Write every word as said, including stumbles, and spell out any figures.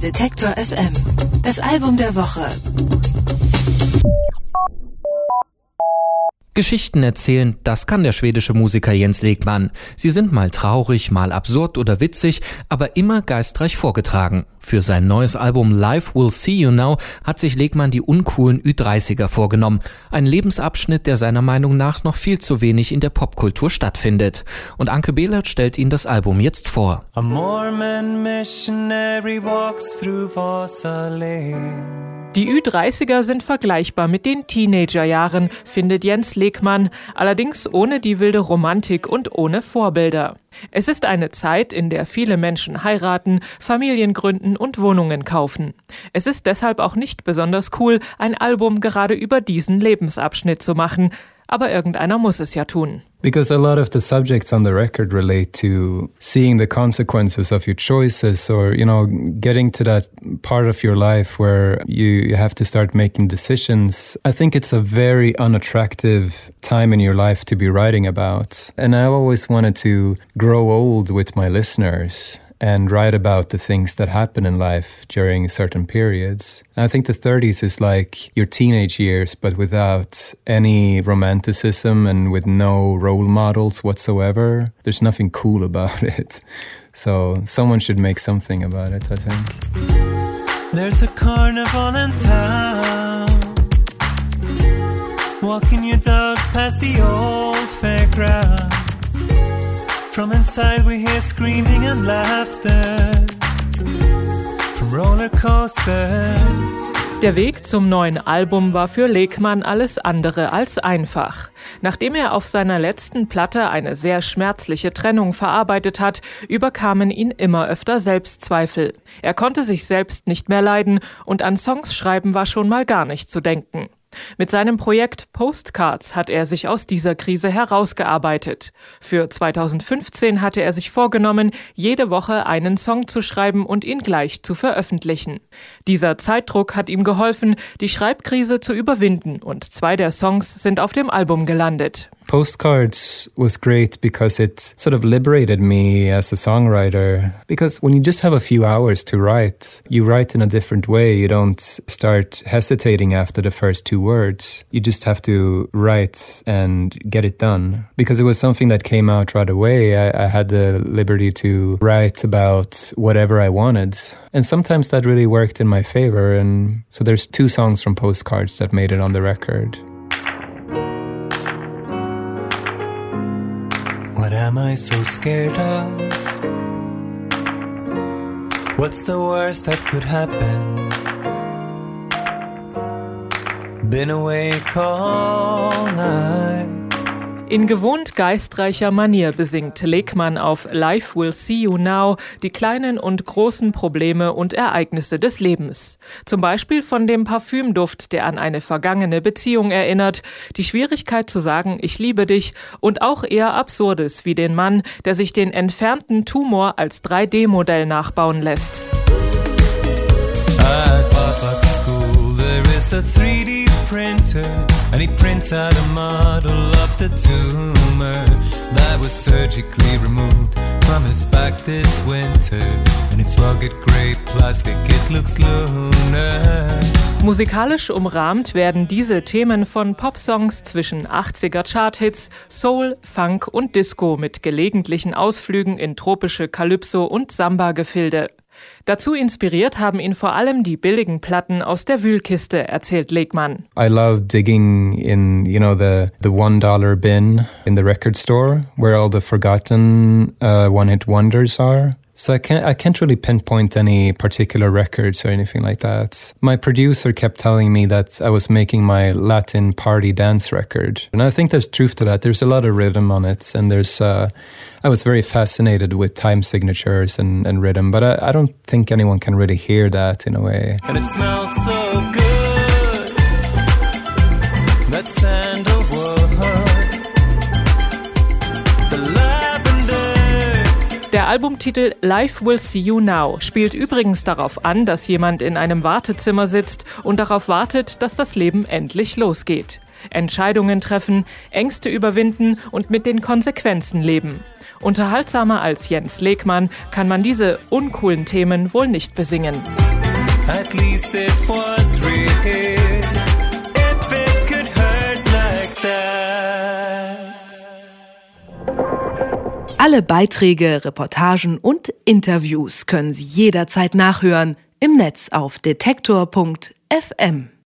Detektor F M. Das Album der Woche. Geschichten erzählen, das kann der schwedische Musiker Jens Lekman. Sie sind mal traurig, mal absurd oder witzig, aber immer geistreich vorgetragen. Für sein neues Album Life Will See You Now hat sich Lekman die uncoolen Ü dreißiger vorgenommen. Ein Lebensabschnitt, der seiner Meinung nach noch viel zu wenig in der Popkultur stattfindet. Und Anke Behlert stellt Ihnen das Album jetzt vor. A Mormon missionary walks through Vasa Lane. Die Ü dreißiger sind vergleichbar mit den Teenagerjahren, findet Jens Lekman, allerdings ohne die wilde Romantik und ohne Vorbilder. Es ist eine Zeit, in der viele Menschen heiraten, Familien gründen und Wohnungen kaufen. Es ist deshalb auch nicht besonders cool, ein Album gerade über diesen Lebensabschnitt zu machen. Aber irgendeiner muss es ja tun. Because a lot of the subjects on the record relate to seeing the consequences of your choices, or, you know, getting to that part of your life where you have to start making decisions. I think it's a very unattractive time in your life to be writing about. And I always wanted to grow old with my listeners and write about the things that happen in life during certain periods. And I think the thirties is like your teenage years, but without any romanticism and with no role models whatsoever. There's nothing cool about it. So someone should make something about it, I think. There's a carnival in town. Walking your dog past the old fairground. From inside we hear screaming and laughter from roller coasters. Der Weg zum neuen Album war für Lekman alles andere als einfach. Nachdem er auf seiner letzten Platte eine sehr schmerzliche Trennung verarbeitet hat, überkamen ihn immer öfter Selbstzweifel. Er konnte sich selbst nicht mehr leiden und an Songs schreiben war schon mal gar nicht zu denken. Mit seinem Projekt Postcards hat er sich aus dieser Krise herausgearbeitet. Für zweitausendfünfzehn hatte er sich vorgenommen, jede Woche einen Song zu schreiben und ihn gleich zu veröffentlichen. Dieser Zeitdruck hat ihm geholfen, die Schreibkrise zu überwinden, und zwei der Songs sind auf dem Album gelandet. Postcards was great because it sort of liberated me as a songwriter. Because when you just have a few hours to write, you write in a different way. You don't start hesitating after the first two words. You just have to write and get it done. Because it was something that came out right away. I, I had the liberty to write about whatever I wanted. And sometimes that really worked in my favor. And so there's two songs from Postcards that made it on the record. What am I so scared of? What's the worst that could happen? Been awake all night. In gewohnt geistreicher Manier besingt Lekman auf Life Will See You Now die kleinen und großen Probleme und Ereignisse des Lebens. Zum Beispiel von dem Parfümduft, der an eine vergangene Beziehung erinnert, die Schwierigkeit zu sagen, ich liebe dich, und auch eher Absurdes wie den Mann, der sich den entfernten Tumor als drei D Modell nachbauen lässt. At Papa's school there is a three D printer, and he prints out a model of the tumor that was surgically removed from his back this winter, and it's rugged grey plastic, it looks lunar. Musikalisch umrahmt werden diese Themen von Popsongs zwischen achtziger Charthits, Soul, Funk und Disco mit gelegentlichen Ausflügen in tropische Calypso- und Samba-Gefilde. Dazu inspiriert haben ihn vor allem die billigen Platten aus der Wühlkiste, erzählt Lekman. I love digging in, you know, the the one dollar bin in the record store where all the forgotten uh, one-hit wonders are. So I can't I can't really pinpoint any particular records or anything like that. My producer kept telling me that I was making my Latin party dance record. And I think there's truth to that. There's a lot of rhythm on it, and there's uh, I was very fascinated with time signatures and, and rhythm, but I, I don't think anyone can really hear that in a way. And it smells so good, that sandalwood. Der Albumtitel Life Will See You Now spielt übrigens darauf an, dass jemand in einem Wartezimmer sitzt und darauf wartet, dass das Leben endlich losgeht. Entscheidungen treffen, Ängste überwinden und mit den Konsequenzen leben. Unterhaltsamer als Jens Lekman kann man diese uncoolen Themen wohl nicht besingen. at least it was real. If it could hurt like that. Alle Beiträge, Reportagen und Interviews können Sie jederzeit nachhören im Netz auf detektor punkt f m.